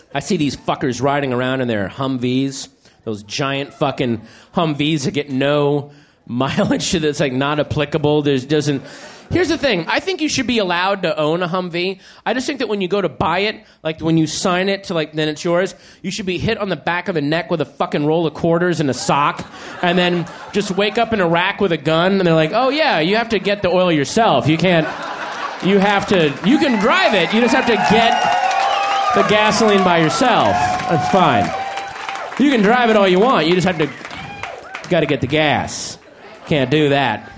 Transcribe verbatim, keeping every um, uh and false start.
I see these fuckers riding around in their Humvees, those giant fucking Humvees that get no mileage that's like not applicable. There's doesn't. Here's the thing. I think you should be allowed to own a Humvee. I just think that when you go to buy it, like when you sign it to like then it's yours, you should be hit on the back of the neck with a fucking roll of quarters and a sock, and then just wake up in Iraq with a gun, and they're like, oh yeah, you have to get the oil yourself. You can't. You have to. You can drive it. You just have to get the gasoline by yourself. That's fine. You can drive it all you want. You just have to got to get the gas. Can't do that.